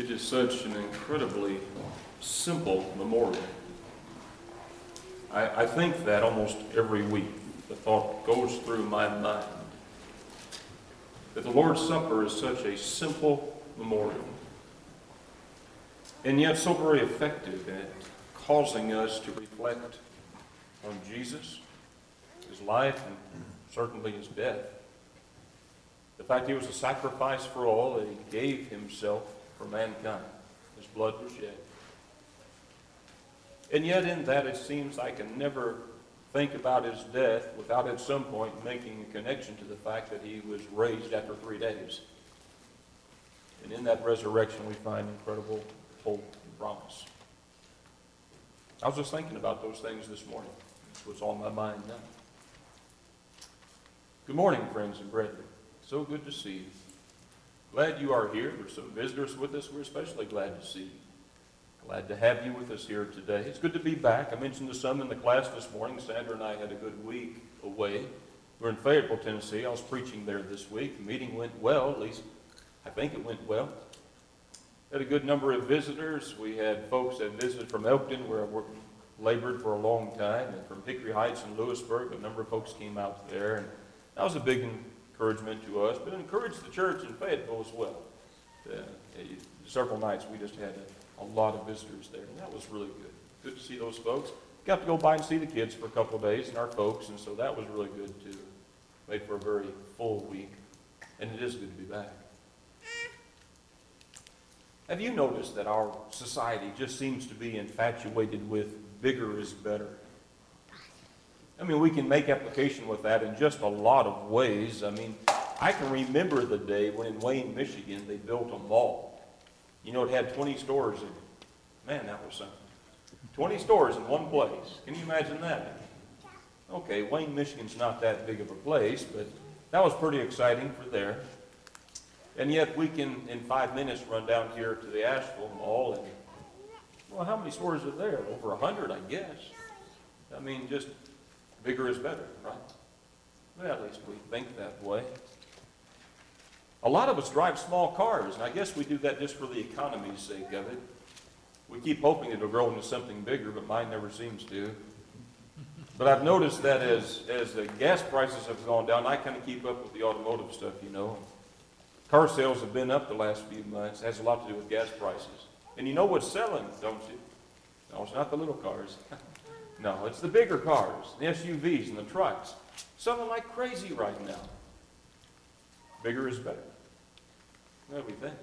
It is such an incredibly simple memorial. I think that almost every week. The thought goes through my mind that the Lord's Supper is such a simple memorial, and yet so very effective at causing us to reflect on Jesus, his life, and certainly his death. The fact he was a sacrifice for all, that he gave himself for mankind. His blood was shed. And yet in that it seems I can never think about his death without at some point making a connection to the fact that he was raised after 3 days. And in that resurrection we find incredible hope and promise. I was just thinking about those things this morning. This was on my mind now. Good morning, friends and brethren. So good to see you. Glad you are here. There's some visitors with us. We're especially glad to see you. Glad to have you with us here today. It's good to be back. I mentioned to some in the class this morning, Sandra and I had a good week away. We're in Fayetteville, Tennessee. I was preaching there this week. The meeting went well, at least I think it went well. Had a good number of visitors. We had folks that visited from Elkton, where I labored for a long time, and from Hickory Heights and Lewisburg. A number of folks came out there, and that was a big encouragement to us, but it encouraged the church in Fayetteville as well. Several nights we just had a lot of visitors there, and that was really good. Good to see those folks. Got to go by and see the kids for a couple of days and our folks, and so that was really good too. Made for a very full week, and it is good to be back. Have you noticed that our society just seems to be infatuated with bigger is better? I mean, we can make application with that in just a lot of ways. I mean, I can remember the day when in Wayne, Michigan, they built a mall. You know, it had 20 stores in it. Man, that was something. 20 stores in one place. Can you imagine that? Okay, Wayne, Michigan's not that big of a place, but that was pretty exciting for there. And yet we can, in 5 minutes, run down here to the Asheville Mall, and, well, how many stores are there? Over 100, I guess. I mean, just bigger is better, right? Well, at least we think that way. A lot of us drive small cars, and I guess we do that just for the economy's sake of it. We keep hoping it'll grow into something bigger, but mine never seems to. But I've noticed that as the gas prices have gone down, I kind of keep up with the automotive stuff, you know. Car sales have been up the last few months. It has a lot to do with gas prices. And you know what's selling, don't you? No, it's not the little cars. No, it's the bigger cars, the SUVs and the trucks. Selling like crazy right now. Bigger is better. What do we think?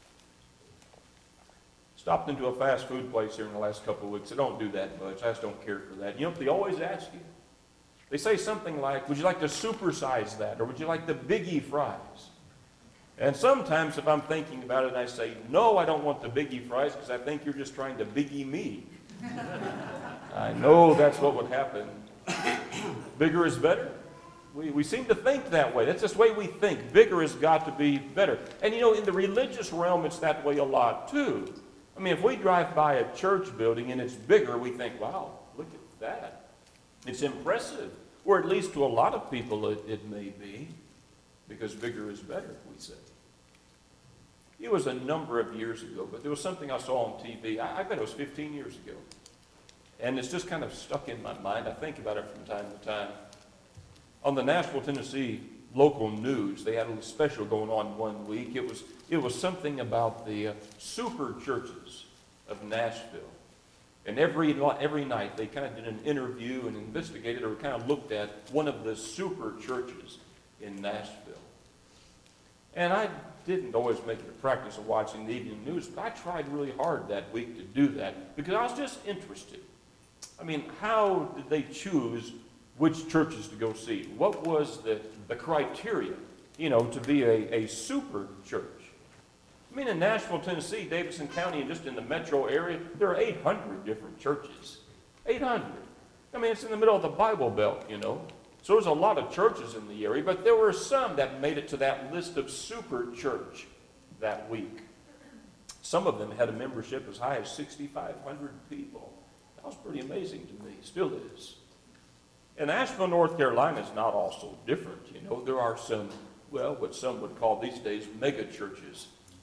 Stopped into a fast food place here in the last couple of weeks. I don't do that much. I just don't care for that. You know what they always ask you? They say something like, would you like to supersize that? Or would you like the biggie fries? And sometimes if I'm thinking about it, I say, no, I don't want the biggie fries because I think you're just trying to biggie me. I know that's what would happen. Bigger is better. We seem to think that way. That's just the way we think. Bigger has got to be better. And you know, in the religious realm, it's that way a lot too. I mean, if we drive by a church building and it's bigger, we think, wow, look at that. It's impressive. Or at least to a lot of people it may be, because bigger is better, we say. It was a number of years ago, but there was something I saw on TV. I bet it was 15 years ago. And it's just kind of stuck in my mind. I think about it from time to time. On the Nashville, Tennessee local news, they had a little special going on one week. It was something about the super churches of Nashville. And every night they kind of did an interview and investigated or kind of looked at one of the super churches in Nashville. And I didn't always make it a practice of watching the evening news, but I tried really hard that week to do that because I was just interested. I mean, how did they choose which churches to go see? What was the criteria, you know, to be a super church? I mean, in Nashville, Tennessee, Davidson County, and just in the metro area, there are 800 different churches. 800. I mean, it's in the middle of the Bible Belt, you know. So there's a lot of churches in the area, but there were some that made it to that list of super church that week. Some of them had a membership as high as 6,500 people. That was pretty amazing to me. Still is. And Asheville, North Carolina is not all so different. You know, there are some, well, what some would call these days mega churches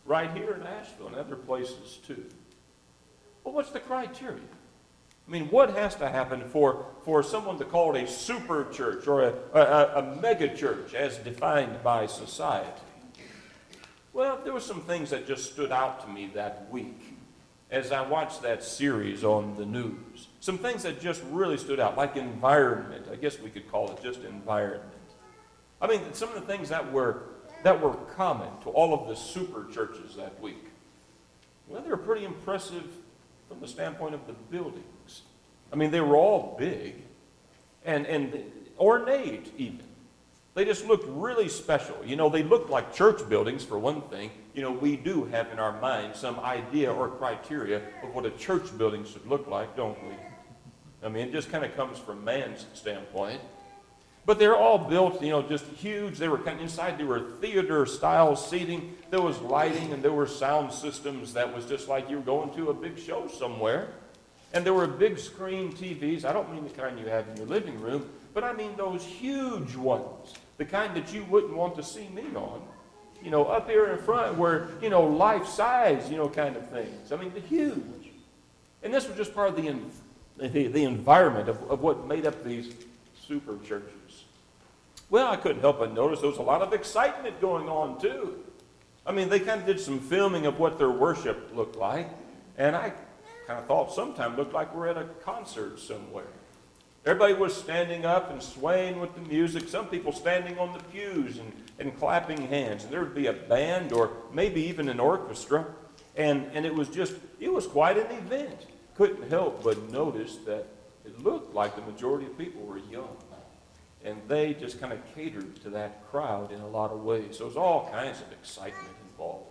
right here in Asheville and other places too. Well, what's the criteria? I mean, what has to happen for someone to call it a super church or a mega church as defined by society? Well, there were some things that just stood out to me that week as I watched that series on the news. Some things that just really stood out, like environment. I guess we could call it just environment. I mean, some of the things that were common to all of the super churches that week, well, they were pretty impressive from the standpoint of the buildings. I mean, they were all big and ornate even. They just looked really special. You know, they looked like church buildings for one thing. You know, we do have in our mind some idea or criteria of what a church building should look like, don't we? I mean, it just kind of comes from man's standpoint. But they're all built, you know, just huge. They were kind of inside, there were theater-style seating. There was lighting and there were sound systems that was just like you were going to a big show somewhere. And there were big screen TVs. I don't mean the kind you have in your living room, but I mean those huge ones. The kind that you wouldn't want to see me on. You know, up here in front where, you know, life-size, you know, kind of things. I mean, the huge. And this was just part of the environment of what made up these super churches. Well, I couldn't help but notice there was a lot of excitement going on, too. I mean, they kind of did some filming of what their worship looked like. And I kind of thought sometime looked like we're at a concert somewhere. Everybody was standing up and swaying with the music. Some people standing on the pews and clapping hands. And there would be a band or maybe even an orchestra. And it was quite an event. Couldn't help but notice that it looked like the majority of people were young. And they just kind of catered to that crowd in a lot of ways. So there was all kinds of excitement involved.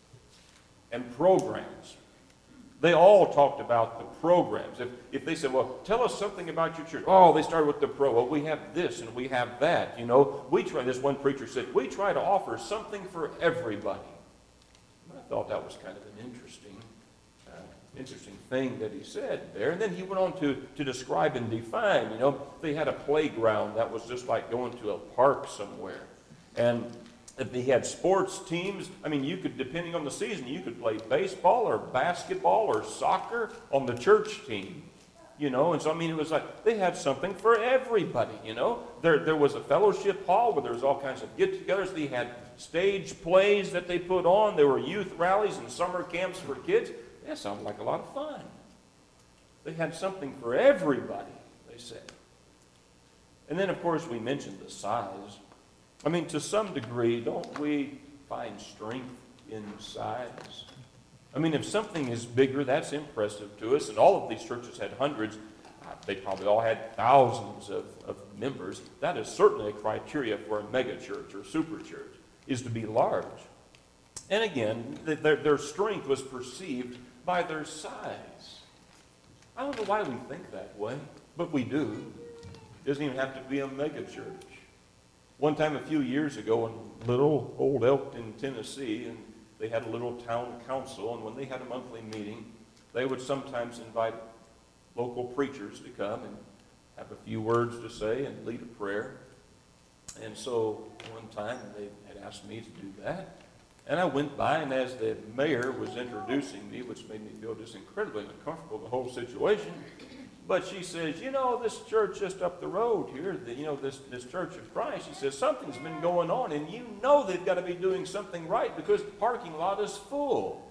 And programs. They all talked about the programs. If they said, well, tell us something about your church. Oh, they started with the well, we have this and we have that. You know, this one preacher said, we try to offer something for everybody. And I thought that was kind of an interesting thing that he said there. And then he went on to describe and define, you know, they had a playground that was just like going to a park somewhere. And if they had sports teams, I mean, you could, depending on the season, you could play baseball or basketball or soccer on the church team, you know. And so, I mean, it was like they had something for everybody, you know. There was a fellowship hall where there was all kinds of get-togethers. They had stage plays that they put on. There were youth rallies and summer camps for kids. That sounded like a lot of fun. They had something for everybody, they said. And then, of course, we mentioned the size. I mean, to some degree, don't we find strength in size? I mean, if something is bigger, that's impressive to us. And all of these churches had hundreds. They probably all had thousands of members. That is certainly a criteria for a mega church or super church, is to be large. And again, their strength was perceived by their size. I don't know why we think that way, but we do. It doesn't even have to be a mega church. One time a few years ago in little old Elkton, Tennessee, and they had a little town council, and when they had a monthly meeting, they would sometimes invite local preachers to come and have a few words to say and lead a prayer. And so one time they had asked me to do that. And I went by, and as the mayor was introducing me, which made me feel just incredibly uncomfortable, the whole situation, but she says, you know, this church just up the road here, this Church of Christ, she says, something's been going on, and you know they've got to be doing something right because the parking lot is full.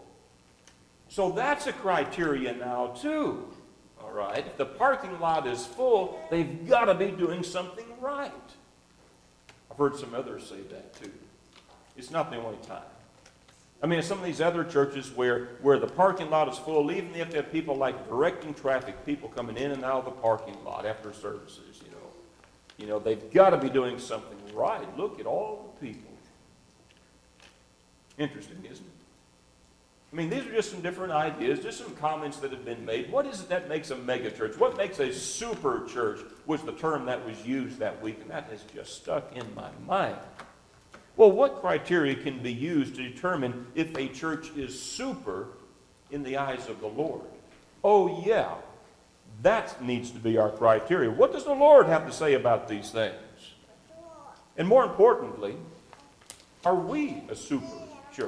So that's a criteria now, too. All right? If the parking lot is full, they've got to be doing something right. I've heard some others say that, too. It's not the only time. I mean, some of these other churches where the parking lot is full, even if they have people like directing traffic, people coming in and out of the parking lot after services, you know. You know, they've got to be doing something right. Look at all the people. Interesting, isn't it? I mean, these are just some different ideas, just some comments that have been made. What is it that makes a megachurch? What makes a super church was the term that was used that week, and that has just stuck in my mind. Well, what criteria can be used to determine if a church is super in the eyes of the Lord? Oh, yeah, that needs to be our criteria. What does the Lord have to say about these things? And more importantly, are we a super church?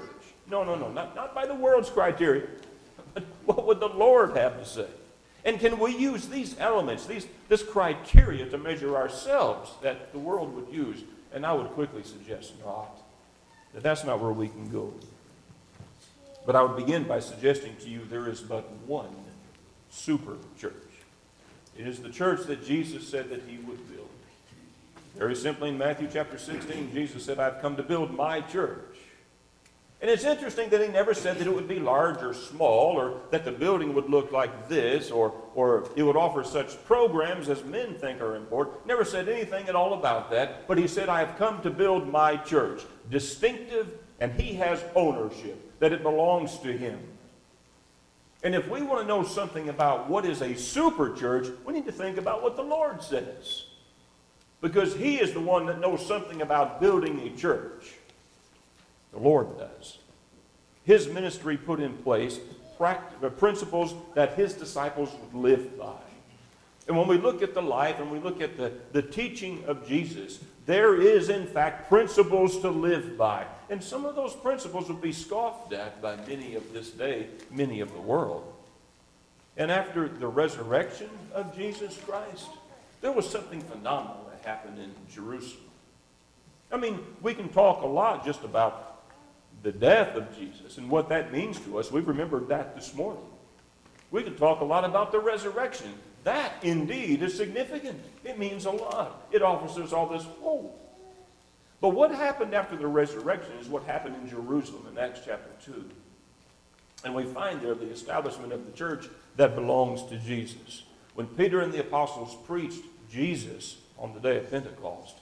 No, not by the world's criteria. But what would the Lord have to say? And can we use these elements, this criteria to measure ourselves that the world would use? And I would quickly suggest not. That's not where we can go. But I would begin by suggesting to you there is but one super church. It is the church that Jesus said that he would build. Very simply in Matthew chapter 16, Jesus said, I've come to build my church. And it's interesting that he never said that it would be large or small, or that the building would look like this, or it would offer such programs as men think are important. Never said anything at all about that. But he said, I have come to build my church. Distinctive, and he has ownership, that it belongs to him. And if we want to know something about what is a super church, we need to think about what the Lord says. Because he is the one that knows something about building a church. The Lord does. His ministry put in place principles that his disciples would live by. And when we look at the life and we look at the teaching of Jesus, there is, in fact, principles to live by. And some of those principles will be scoffed at by many of this day, many of the world. And after the resurrection of Jesus Christ, there was something phenomenal that happened in Jerusalem. I mean, we can talk a lot just about the death of Jesus and what that means to us. We remembered that this morning. We can talk a lot about the resurrection. That, indeed, is significant. It means a lot. It offers us all this hope. But what happened after the resurrection is what happened in Jerusalem in Acts chapter 2. And we find there the establishment of the church that belongs to Jesus. When Peter and the apostles preached Jesus on the day of Pentecost,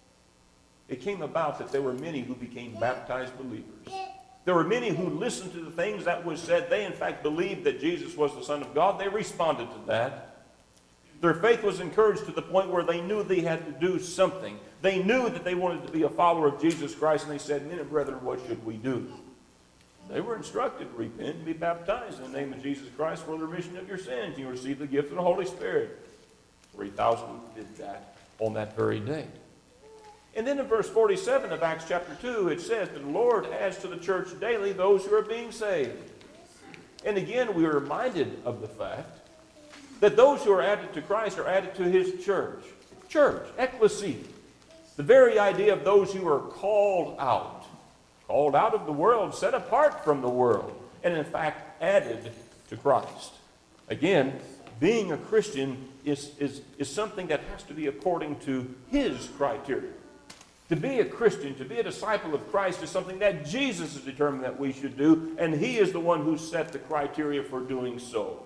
it came about that there were many who became baptized believers. There were many who listened to the things that was said. They, in fact, believed that Jesus was the Son of God. They responded to that. Their faith was encouraged to the point where they knew they had to do something. They knew that they wanted to be a follower of Jesus Christ, and they said, men and brethren, what should we do? They were instructed to repent and be baptized in the name of Jesus Christ for the remission of your sins. You receive the gift of the Holy Spirit. 3,000 did that on that very day. And then in verse 47 of Acts chapter 2, it says that the Lord adds to the church daily those who are being saved. And again, we are reminded of the fact that those who are added to Christ are added to his church. Church, ecclesia. The very idea of those who are called out of the world, set apart from the world, and in fact added to Christ. Again, being a Christian is something that has to be according to his criteria. To be a Christian, to be a disciple of Christ is something that Jesus has determined that we should do, and he is the one who set the criteria for doing so.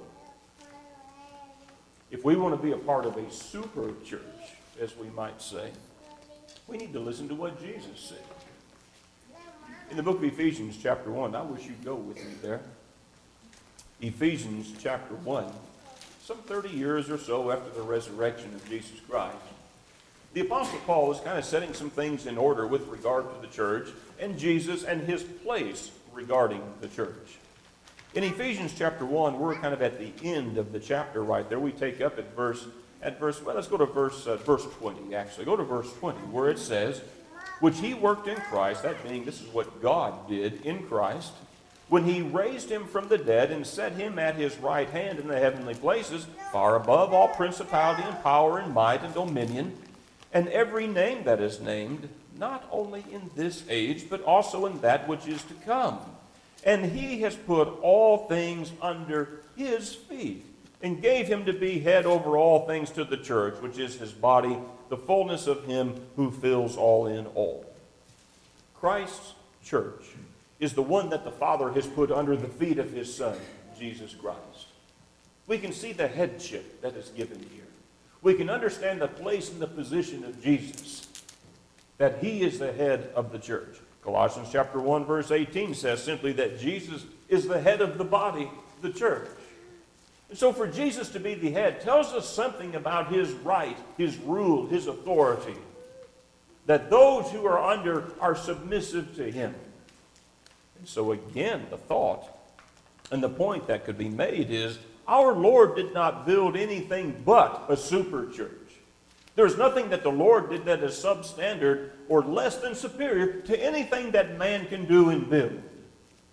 If we want to be a part of a super church, as we might say, we need to listen to what Jesus said. In the book of Ephesians chapter 1, I wish you'd go with me there. Ephesians chapter 1, some 30 years or so after the resurrection of Jesus Christ, the Apostle Paul is kind of setting some things in order with regard to the church and Jesus and his place regarding the church. In Ephesians chapter 1, we're kind of at the end of the chapter right there. We take up at verse, well, let's go to verse 20, actually. Go to verse 20, where it says, which he worked in Christ, that being, this is what God did in Christ, when he raised him from the dead and set him at his right hand in the heavenly places, far above all principality and power and might and dominion, and every name that is named, not only in this age, but also in that which is to come. And he has put all things under his feet, and gave him to be head over all things to the church, which is his body, the fullness of him who fills all in all. Christ's church is the one that the Father has put under the feet of his Son, Jesus Christ. We can see the headship that is given here. We can understand the place and the position of Jesus, that he is the head of the church. Colossians chapter 1 verse 18 says simply that Jesus is the head of the body, the church. And so for Jesus to be the head tells us something about his right, his rule, his authority. That those who are under are submissive to him. And so again, the thought and the point that could be made is our Lord did not build anything but a super church. There's nothing that the Lord did that is substandard or less than superior to anything that man can do and build.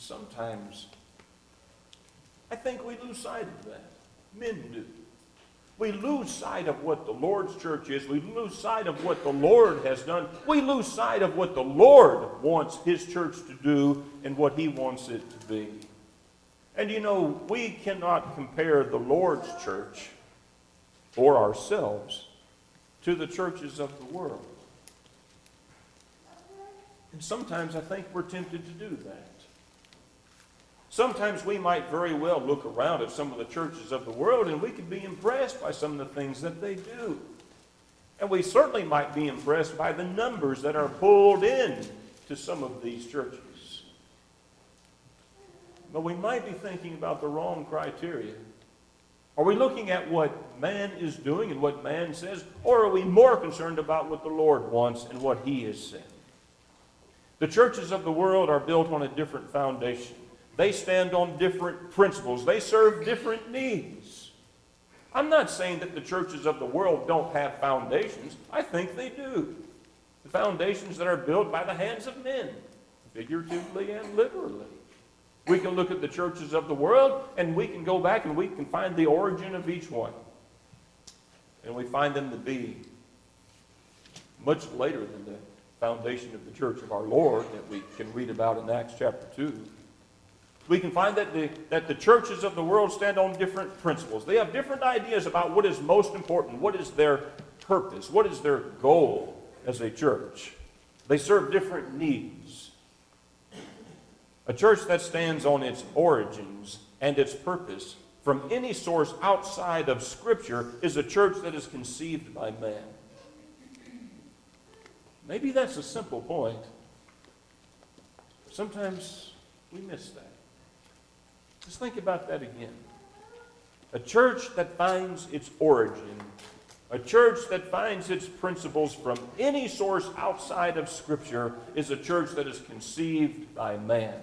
sometimes I think we lose sight of that. Men do. We lose sight of what the Lord's church is. We lose sight of what the Lord has done. We lose sight of what the Lord wants His church to do and what He wants it to be. And you know, we cannot compare the Lord's church or ourselves to the churches of the world. And sometimes I think we're tempted to do that. Sometimes we might very well look around at some of the churches of the world and we could be impressed by some of the things that they do. And we certainly might be impressed by the numbers that are pulled in to some of these churches. But we might be thinking about the wrong criteria. Are we looking at what man is doing and what man says, or are we more concerned about what the Lord wants and what He has said? The churches of the world are built on a different foundation. They stand on different principles. They serve different needs. I'm not saying that the churches of the world don't have foundations. I think they do. The foundations that are built by the hands of men, figuratively and literally. We can look at the churches of the world and we can go back and we can find the origin of each one. And we find them to be much later than the foundation of the church of our Lord that we can read about in Acts chapter 2. We can find that the churches of the world stand on different principles. They have different ideas about what is most important, what is their purpose, what is their goal as a church. They serve different needs. A church that stands on its origins and its purpose from any source outside of Scripture is a church that is conceived by man. Maybe that's a simple point. Sometimes we miss that. Just think about that again. A church that finds its origin, a church that finds its principles from any source outside of Scripture is a church that is conceived by man.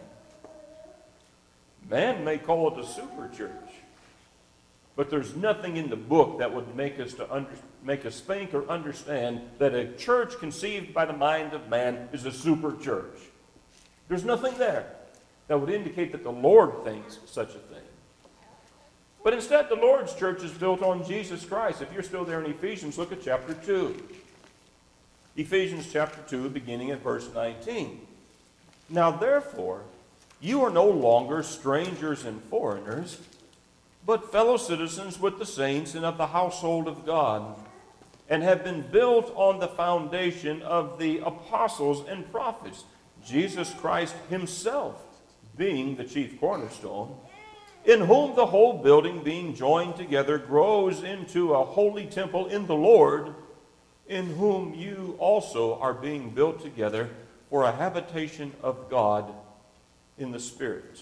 Man may call it a super church, but there's nothing in the book that would make us think or understand that a church conceived by the mind of man is a super church. There's nothing there that would indicate that the Lord thinks such a thing. But instead, the Lord's church is built on Jesus Christ. If you're still there in Ephesians, look at chapter 2. Ephesians chapter 2, beginning at verse 19. Now therefore, you are no longer strangers and foreigners, but fellow citizens with the saints and of the household of God, and have been built on the foundation of the apostles and prophets, Jesus Christ Himself being the chief cornerstone, in whom the whole building being joined together grows into a holy temple in the Lord, in whom you also are being built together for a habitation of God in the Spirit.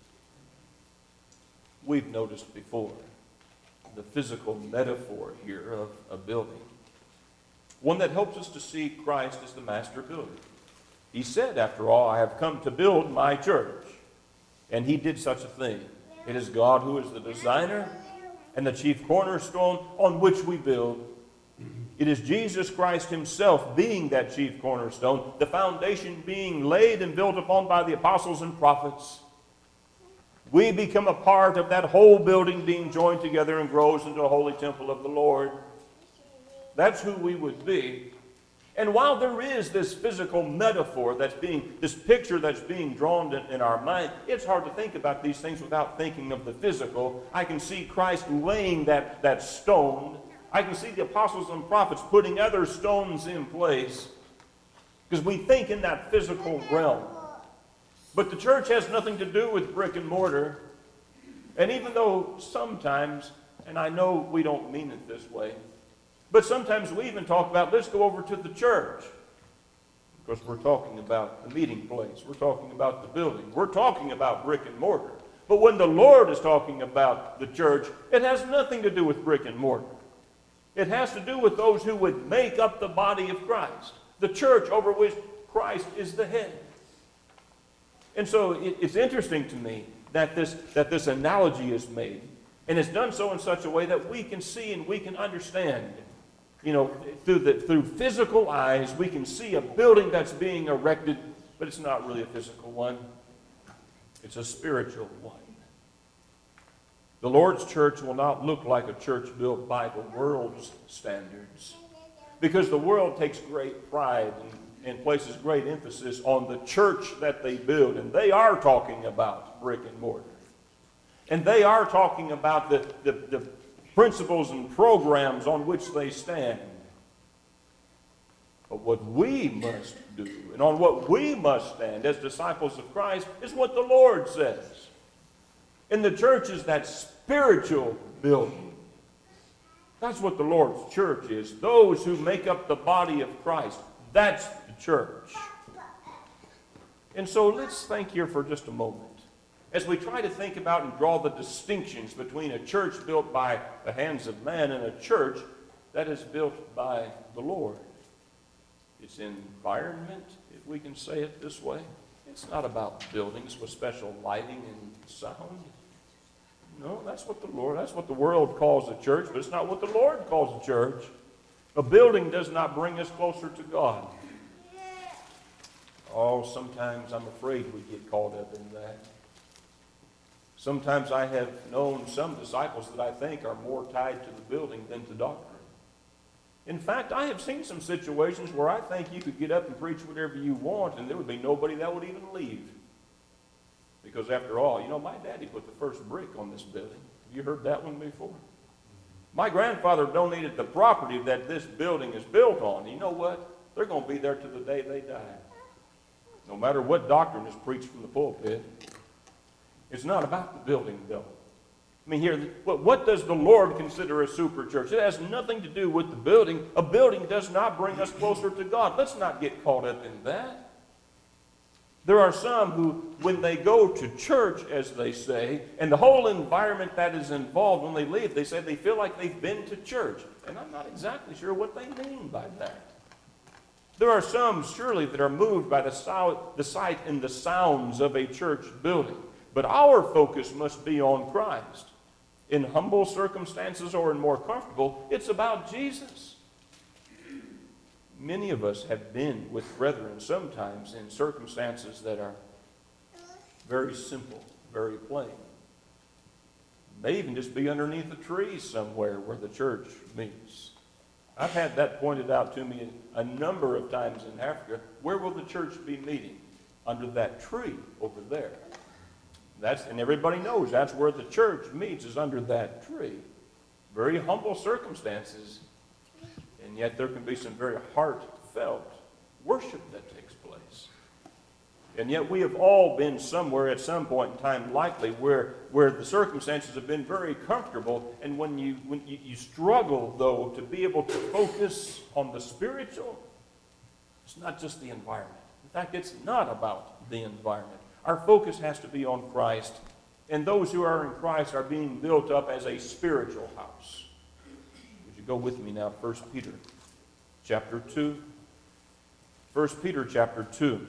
We've noticed before the physical metaphor here of a building, one that helps us to see Christ as the master builder. He said, after all, I have come to build my church. And He did such a thing. It is God who is the designer and the chief cornerstone on which we build. It is Jesus Christ Himself being that chief cornerstone, the foundation being laid and built upon by the apostles and prophets. We become a part of that whole building being joined together and grows into a holy temple of the Lord. That's who we would be. And while there is this physical metaphor this picture that's being drawn in our mind, it's hard to think about these things without thinking of the physical. I can see Christ laying that stone. I can see the apostles and prophets putting other stones in place, because we think in that physical realm. But the church has nothing to do with brick and mortar. And even though sometimes, and I know we don't mean it this way, but sometimes we even talk about, let's go over to the church. Because we're talking about the meeting place. We're talking about the building. We're talking about brick and mortar. But when the Lord is talking about the church, it has nothing to do with brick and mortar. It has to do with those who would make up the body of Christ. The church over which Christ is the head. And so it's interesting to me that this analogy is made. And it's done so in such a way that we can see and we can understand. You know, through physical eyes, we can see a building that's being erected, but it's not really a physical one. It's a spiritual one. The Lord's church will not look like a church built by the world's standards, because the world takes great pride and places great emphasis on the church that they build. And they are talking about brick and mortar. And they are talking about the principles and programs on which they stand. But what we must do, and on what we must stand as disciples of Christ, is what the Lord says. And the church is that spiritual building. That's what the Lord's church is. Those who make up the body of Christ. That's the church. And so let's think here for just a moment, as we try to think about and draw the distinctions between a church built by the hands of man and a church that is built by the Lord. Its environment, if we can say it this way. It's not about buildings with special lighting and sound. No, that's what the world calls a church, but it's not what the Lord calls a church. A building does not bring us closer to God. Oh, sometimes I'm afraid we get caught up in that. Sometimes I have known some disciples that I think are more tied to the building than to doctrine. In fact, I have seen some situations where I think you could get up and preach whatever you want, and there would be nobody that would even leave. Because after all, my daddy put the first brick on this building. Have you heard that one before? My grandfather donated the property that this building is built on. You know what? They're going to be there to the day they die. No matter what doctrine is preached from the pulpit. It's not about the building, though. I mean, here, what does the Lord consider a super church? It has nothing to do with the building. A building does not bring us closer to God. Let's not get caught up in that. There are some who, when they go to church, as they say, and the whole environment that is involved when they leave, they say they feel like they've been to church. And I'm not exactly sure what they mean by that. There are some, surely, that are moved by the sight and the sounds of a church building. But our focus must be on Christ. In humble circumstances or in more comfortable, it's about Jesus. Many of us have been with brethren sometimes in circumstances that are very simple, very plain. May even just be underneath a tree somewhere where the church meets. I've had that pointed out to me a number of times in Africa. Where will the church be meeting? Under that tree over there. And everybody knows that's where the church meets, is under that tree. Very humble circumstances. And yet there can be some very heartfelt worship that takes place. And yet we have all been somewhere at some point in time, likely, where the circumstances have been very comfortable. And when you struggle, though, to be able to focus on the spiritual, it's not just the environment. In fact, it's not about the environment. Our focus has to be on Christ. And those who are in Christ are being built up as a spiritual house. Go with me now, 1 Peter chapter 2. 1 Peter chapter 2.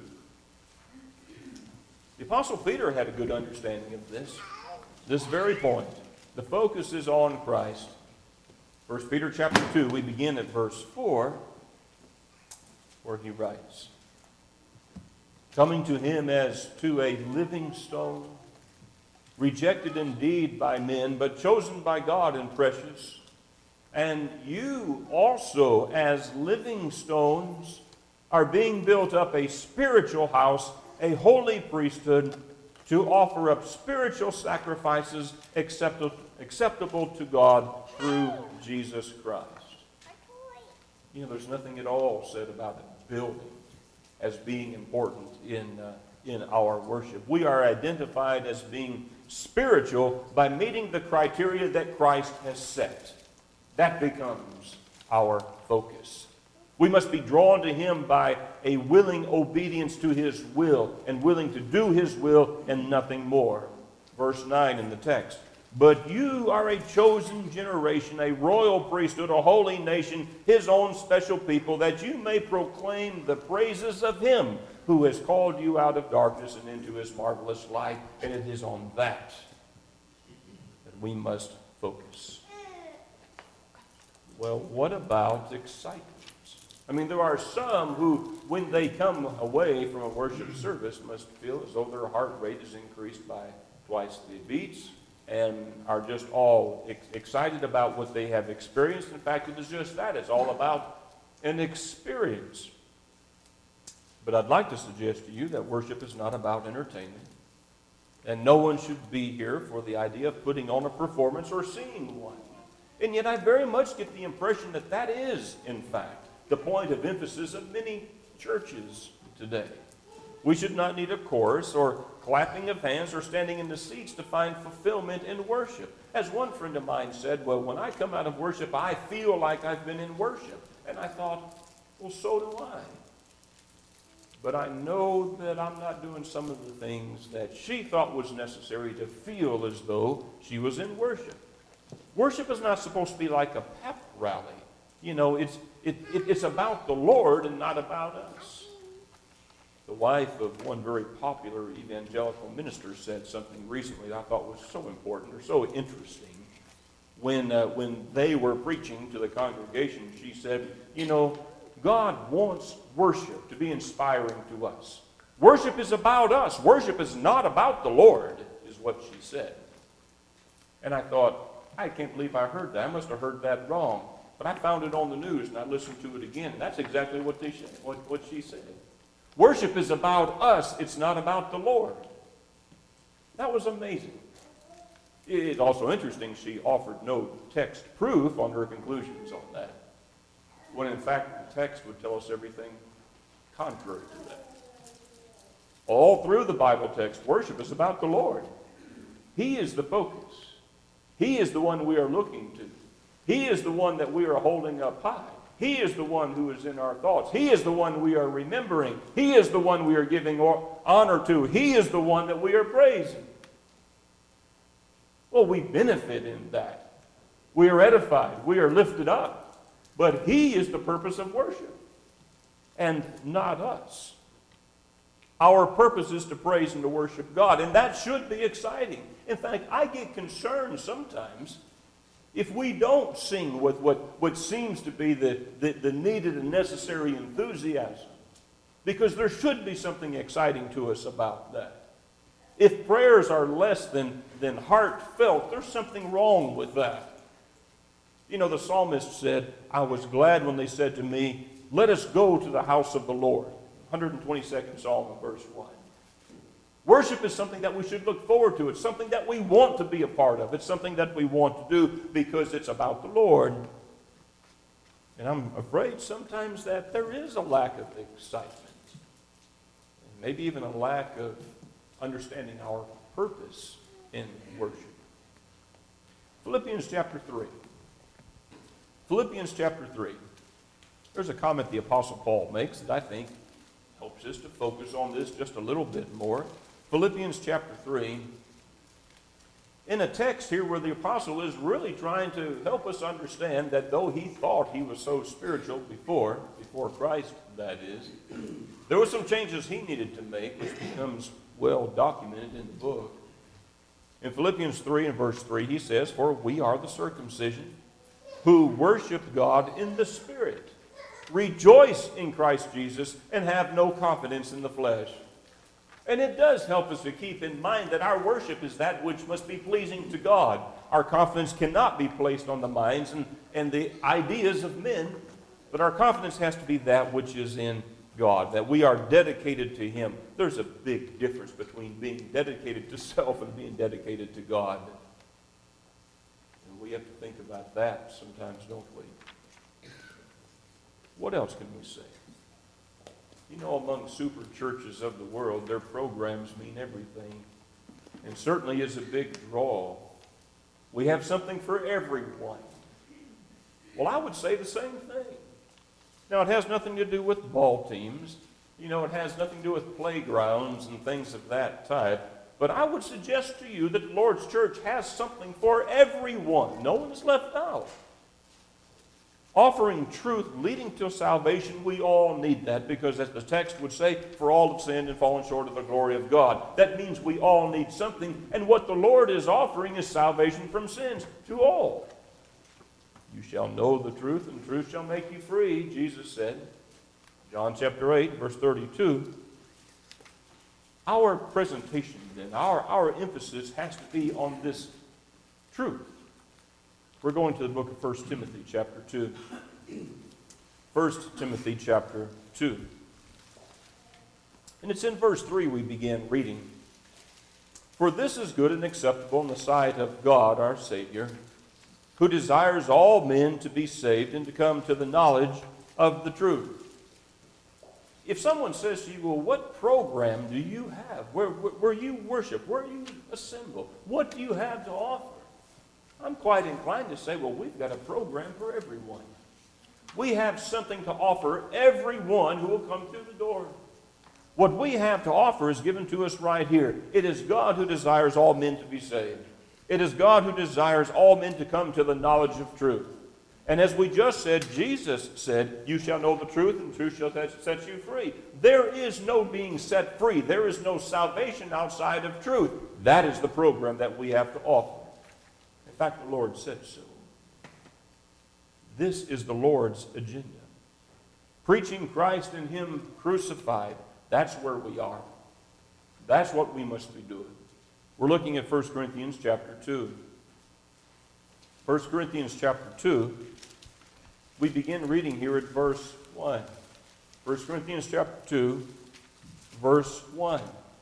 The Apostle Peter had a good understanding of this very point. The focus is on Christ. 1 Peter chapter 2, we begin at verse 4, where he writes, "Coming to him as to a living stone, rejected indeed by men, but chosen by God and precious, and you also, as living stones, are being built up a spiritual house, a holy priesthood, to offer up spiritual sacrifices acceptable to God through Jesus Christ." There's nothing at all said about the building as being important in our worship. We are identified as being spiritual by meeting the criteria that Christ has set. That becomes our focus. We must be drawn to him by a willing obedience to his will, and willing to do his will and nothing more. Verse 9 in the text. "But you are a chosen generation, a royal priesthood, a holy nation, his own special people, that you may proclaim the praises of him who has called you out of darkness and into his marvelous light." And it is on that we must focus. Well, what about excitement? I mean, there are some who, when they come away from a worship service, must feel as though their heart rate is increased by twice the beats and are just all excited about what they have experienced. In fact, it is just that. It's all about an experience. But I'd like to suggest to you that worship is not about entertainment. And no one should be here for the idea of putting on a performance or seeing one. And yet I very much get the impression that that is, in fact, the point of emphasis of many churches today. We should not need a chorus or clapping of hands or standing in the seats to find fulfillment in worship. As one friend of mine said, well, when I come out of worship, I feel like I've been in worship. And I thought, well, so do I. But I know that I'm not doing some of the things that she thought was necessary to feel as though she was in worship. Worship is not supposed to be like a pep rally. You know, it's about the Lord and not about us. The wife of one very popular evangelical minister said something recently that I thought was so important or so interesting. When they were preaching to the congregation, she said, you know, God wants worship to be inspiring to us. Worship is about us. Worship is not about the Lord, is what she said. And I thought, I can't believe I heard that. I must have heard that wrong. But I found it on the news, and I listened to it again. And that's exactly what she said. Worship is about us. It's not about the Lord. That was amazing. It's also interesting she offered no text proof on her conclusions on that, when in fact the text would tell us everything contrary to that. All through the Bible text, worship is about the Lord. He is the focus. He is the one we are looking to. He is the one that we are holding up high. He is the one who is in our thoughts. He is the one we are remembering. He is the one we are giving honor to. He is the one that we are praising. Well, we benefit in that. We are edified. We are lifted up. But He is the purpose of worship, and not us. Our purpose is to praise and to worship God, and that should be exciting. In fact, I get concerned sometimes if we don't sing with what seems to be the needed and necessary enthusiasm, because there should be something exciting to us about that. If prayers are less than heartfelt, there's something wrong with that. You know, the psalmist said, I was glad when they said to me, let us go to the house of the Lord. 122nd Psalm, verse 1. Worship is something that we should look forward to. It's something that we want to be a part of. It's something that we want to do because it's about the Lord. And I'm afraid sometimes that there is a lack of excitement. And maybe even a lack of understanding our purpose in worship. Philippians chapter 3. Philippians chapter 3. There's a comment the Apostle Paul makes that I think helps us to focus on this just a little bit more. Philippians chapter 3. In a text here where the apostle is really trying to help us understand that though he thought he was so spiritual before Christ, that is, there were some changes he needed to make, which becomes well documented in the book. In Philippians 3 and verse 3, he says, for we are the circumcision who worship God in the Spirit, rejoice in Christ Jesus, and have no confidence in the flesh. And it does help us to keep in mind that our worship is that which must be pleasing to God. Our confidence cannot be placed on the minds and the ideas of men, but our confidence has to be that which is in God, that we are dedicated to Him. There's a big difference between being dedicated to self and being dedicated to God. And we have to think about that sometimes, don't we? What else can we say? You know, among super churches of the world, their programs mean everything, and certainly is a big draw. We have something for everyone. Well, I would say the same thing. Now, it has nothing to do with ball teams. You know, it has nothing to do with playgrounds and things of that type. But I would suggest to you that the Lord's church has something for everyone. No one is left out. Offering truth leading to salvation, we all need that because, as the text would say, for all have sinned and fallen short of the glory of God. That means we all need something, and what the Lord is offering is salvation from sins to all. You shall know the truth, and the truth shall make you free, Jesus said. John chapter 8, verse 32. Our presentation, then, our emphasis has to be on this truth. We're going to the book of 1 Timothy chapter 2. 1 Timothy chapter 2. And it's in verse 3 we begin reading. For this is good and acceptable in the sight of God our Savior, who desires all men to be saved and to come to the knowledge of the truth. If someone says to you, well, what program do you have? Where you worship? Where you assemble? What do you have to offer? I'm quite inclined to say, well, we've got a program for everyone. We have something to offer everyone who will come through the door. What we have to offer is given to us right here. It is God who desires all men to be saved. It is God who desires all men to come to the knowledge of truth. And as we just said, Jesus said, you shall know the truth, and the truth shall set you free. There is no being set free. There is no salvation outside of truth. That is the program that we have to offer. In fact, the Lord said so. This is the Lord's agenda. Preaching Christ and Him crucified, that's where we are. That's what we must be doing. We're looking at 1 Corinthians chapter 2. 1 Corinthians chapter 2, we begin reading here at verse 1. 1 Corinthians chapter 2, verse 1.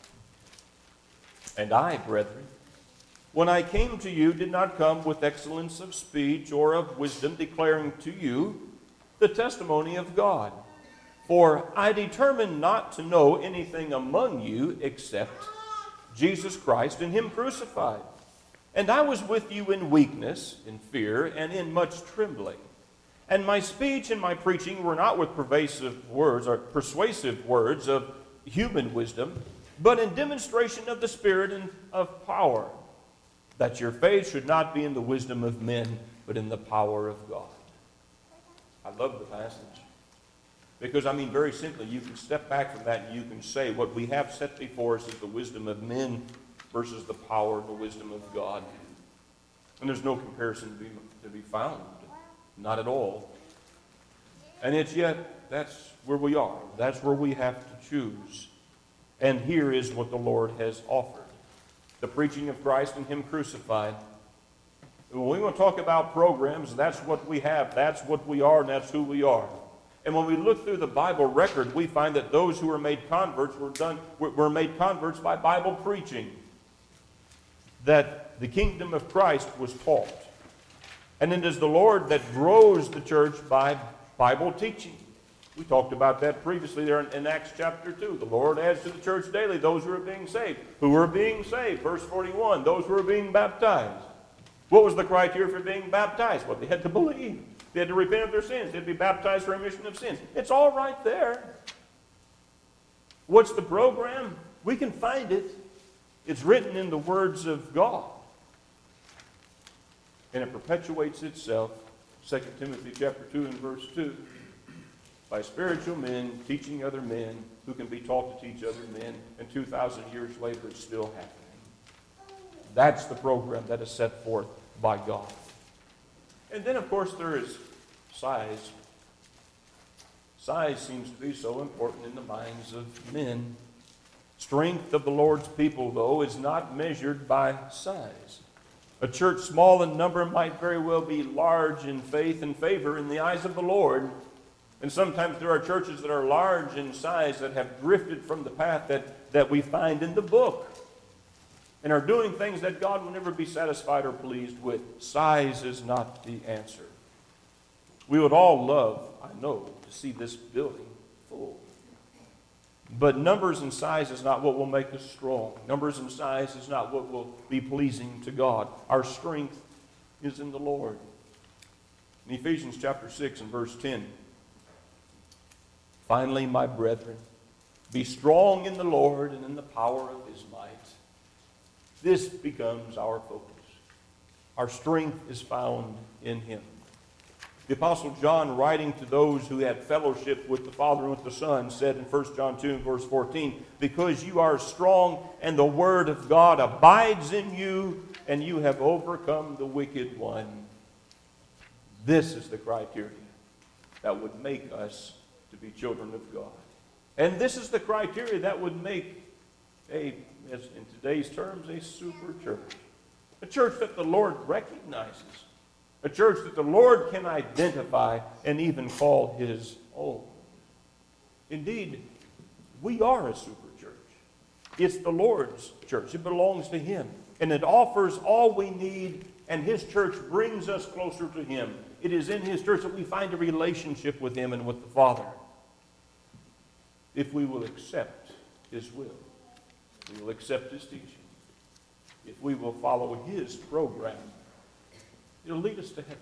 And I, brethren, when I came to you, did not come with excellence of speech or of wisdom, declaring to you the testimony of God. For I determined not to know anything among you except Jesus Christ and Him crucified. And I was with you in weakness, in fear, and in much trembling. And my speech and my preaching were not with persuasive words of human wisdom, but in demonstration of the Spirit and of power, that your faith should not be in the wisdom of men, but in the power of God. I love the passage. Because, very simply, you can step back from that and you can say what we have set before us is the wisdom of men versus the power and the wisdom of God. And there's no comparison to be found. Not at all. And yet, that's where we are. That's where we have to choose. And here is what the Lord has offered. The preaching of Christ and Him crucified. And when we want to talk about programs, that's what we have. That's what we are, and that's who we are. And when we look through the Bible record, we find that those who were made converts were made converts by Bible preaching. That the kingdom of Christ was taught. And it is the Lord that grows the church by Bible teaching. We talked about that previously there in Acts chapter 2. The Lord adds to the church daily those who are being saved. Who are being saved? Verse 41, those who are being baptized. What was the criteria for being baptized? Well, they had to believe. They had to repent of their sins. They had to be baptized for remission of sins. It's all right there. What's the program? We can find it. It's written in the words of God. And it perpetuates itself. 2 Timothy chapter 2 and verse 2. By spiritual men teaching other men who can be taught to teach other men. And 2,000 years later it's still happening. That's the program that is set forth by God. And then, of course, there is size. Size seems to be so important in the minds of men. Strength of the Lord's people, though, is not measured by size. A church small in number might very well be large in faith and favor in the eyes of the Lord. And sometimes there are churches that are large in size that have drifted from the path that we find in the book. And are doing things that God will never be satisfied or pleased with. Size is not the answer. We would all love, I know, to see this building full. But numbers and size is not what will make us strong. Numbers and size is not what will be pleasing to God. Our strength is in the Lord. In Ephesians chapter 6 and verse 10, finally, my brethren, be strong in the Lord and in the power of His might. This becomes our focus. Our strength is found in Him. The Apostle John, writing to those who had fellowship with the Father and with the Son, said in 1 John 2 and verse 14, because you are strong and the word of God abides in you, and you have overcome the wicked one. This is the criteria that would make us to be children of God. And this is the criteria that would make as in today's terms, a super church. A church that the Lord recognizes. A church that the Lord can identify and even call His own. Indeed, we are a super church. It's the Lord's church. It belongs to Him. And it offers all we need, and His church brings us closer to Him. It is in His church that we find a relationship with Him and with the Father. If we will accept His will, we will accept His teaching. If we will follow His program, it'll lead us to heaven.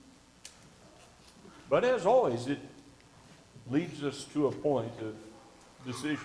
But as always, it leads us to a point of decision.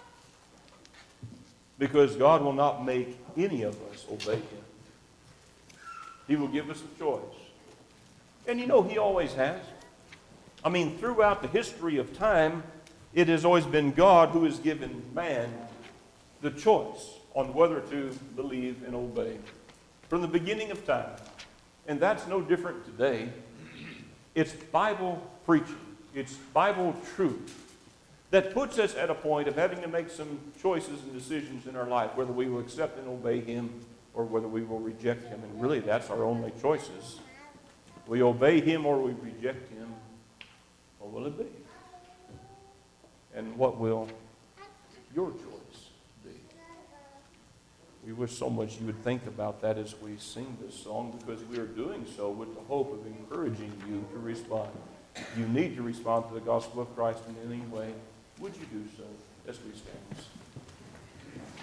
Because God will not make any of us obey Him. He will give us a choice. And you know, He always has. I mean, throughout the history of time, it has always been God who has given man the choice on whether to believe and obey. From the beginning of time. And that's no different today. It's Bible preaching. It's Bible truth that puts us at a point of having to make some choices and decisions in our life, whether we will accept and obey Him or whether we will reject Him. And really, that's our only choices. We obey Him or we reject Him. What will it be? And what will your choice be? We wish so much you would think about that as we sing this song, because we are doing so with the hope of encouraging you to respond. If you need to respond to the gospel of Christ in any way, would you do so as we stand?